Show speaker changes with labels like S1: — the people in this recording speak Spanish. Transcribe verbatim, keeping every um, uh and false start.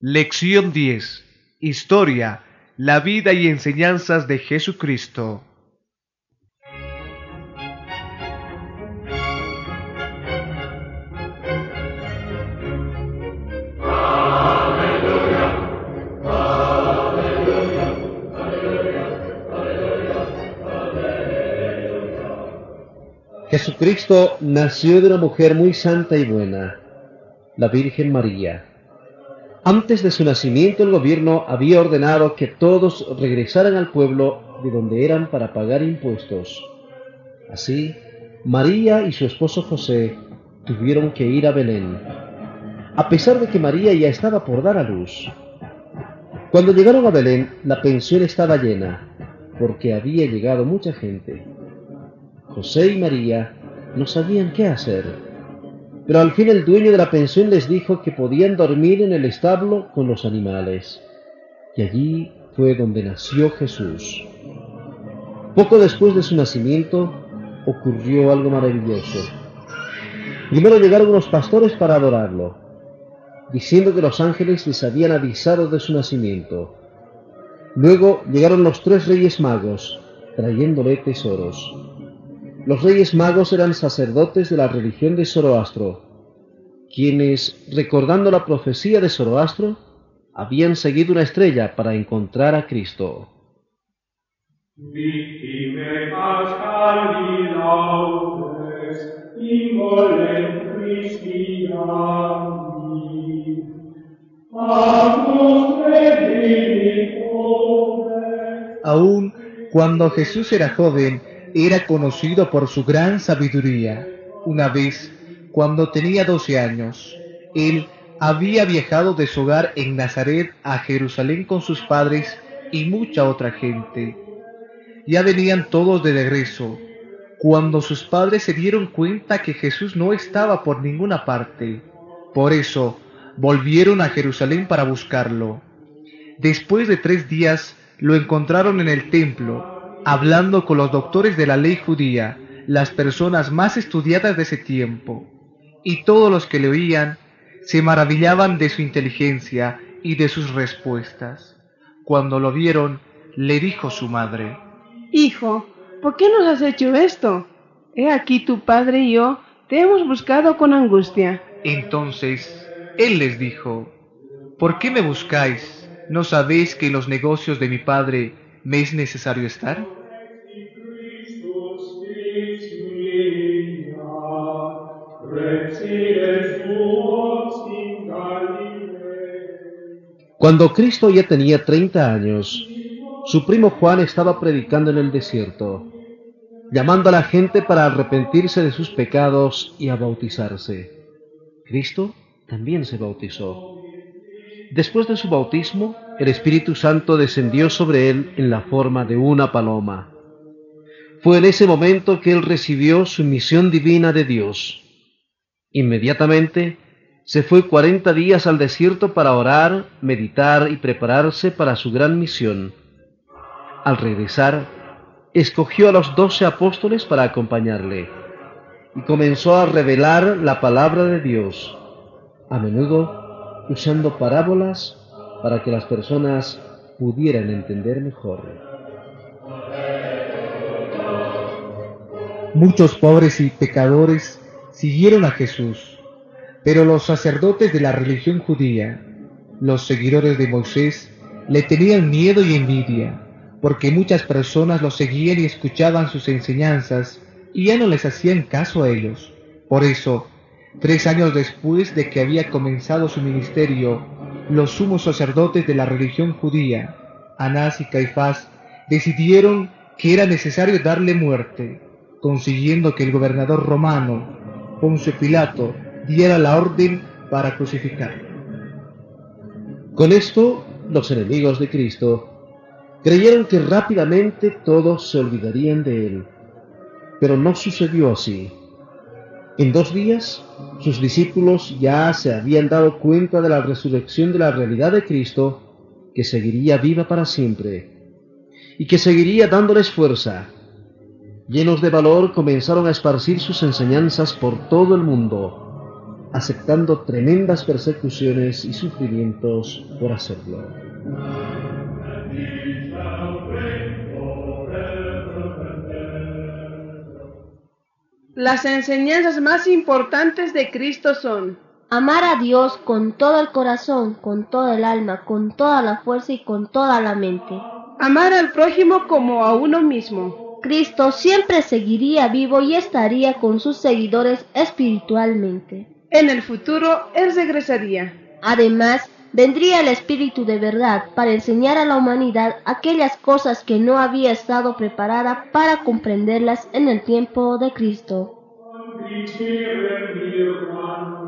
S1: Lección diez. Historia, la vida y enseñanzas de Jesucristo.
S2: Jesucristo nació de una mujer muy santa y buena, la Virgen María. Antes de su nacimiento, el gobierno había ordenado que todos regresaran al pueblo de donde eran para pagar impuestos. Así, María y su esposo José tuvieron que ir a Belén, a pesar de que María ya estaba por dar a luz. Cuando llegaron a Belén, la pensión estaba llena, porque había llegado mucha gente. José y María no sabían qué hacer, pero al fin el dueño de la pensión les dijo que podían dormir en el establo con los animales. Y allí fue donde nació Jesús. Poco después de su nacimiento ocurrió algo maravilloso. Primero llegaron unos pastores para adorarlo, diciendo que los ángeles les habían avisado de su nacimiento. Luego llegaron los tres reyes magos, trayéndole tesoros. Los reyes magos eran sacerdotes de la religión de Zoroastro, quienes, recordando la profecía de Zoroastro, habían seguido una estrella para encontrar a Cristo.
S3: Aún cuando Jesús era joven, era conocido por su gran sabiduría. Una vez, cuando tenía doce años, él había viajado de su hogar en Nazaret a Jerusalén con sus padres y mucha otra gente. Ya venían todos de regreso, cuando sus padres se dieron cuenta que Jesús no estaba por ninguna parte. Por eso, volvieron a Jerusalén para buscarlo. Después de tres días, lo encontraron en el templo, hablando con los doctores de la ley judía, las personas más estudiadas de ese tiempo, y todos los que le oían se maravillaban de su inteligencia y de sus respuestas. Cuando lo vieron, le dijo su madre:
S4: «Hijo, ¿por qué nos has hecho esto? He aquí tu padre y yo te hemos buscado con angustia».
S3: Entonces él les dijo: «¿Por qué me buscáis? ¿No sabéis que en los negocios de mi padre me es necesario estar?»
S2: Cuando Cristo ya tenía treinta años, su primo Juan estaba predicando en el desierto, llamando a la gente para arrepentirse de sus pecados y a bautizarse. Cristo también se bautizó. Después de su bautismo, el Espíritu Santo descendió sobre él en la forma de una paloma. Fue en ese momento que él recibió su misión divina de Dios. Inmediatamente se fue cuarenta días al desierto para orar, meditar y prepararse para su gran misión. Al regresar, escogió a los doce apóstoles para acompañarle y comenzó a revelar la palabra de Dios, a menudo usando parábolas para que las personas pudieran entender mejor.
S3: Muchos pobres y pecadores siguieron a Jesús, pero los sacerdotes de la religión judía, los seguidores de Moisés, le tenían miedo y envidia, porque muchas personas lo seguían y escuchaban sus enseñanzas y ya no les hacían caso a ellos. Por eso, tres años después de que había comenzado su ministerio, los sumos sacerdotes de la religión judía, Anás y Caifás, decidieron que era necesario darle muerte, consiguiendo que el gobernador romano, Poncio Pilato, diera la orden para crucificarlo.
S2: Con esto, los enemigos de Cristo creyeron que rápidamente todos se olvidarían de él, pero no sucedió así. En dos días, sus discípulos ya se habían dado cuenta de la resurrección de la realidad de Cristo, que seguiría viva para siempre, y que seguiría dándoles fuerza. Llenos de valor, comenzaron a esparcir sus enseñanzas por todo el mundo. aceptando tremendas persecuciones y sufrimientos por hacerlo.
S4: Las enseñanzas más importantes de Cristo son:
S5: amar a Dios con todo el corazón, con todo el alma, con toda la fuerza y con toda la mente.
S4: amar al prójimo como a uno mismo.
S5: Cristo siempre seguiría vivo y estaría con sus seguidores espiritualmente.
S4: En el futuro, Él regresaría.
S5: Además, vendría el Espíritu de verdad para enseñar a la humanidad aquellas cosas que no había estado preparada para comprenderlas en el tiempo de Cristo.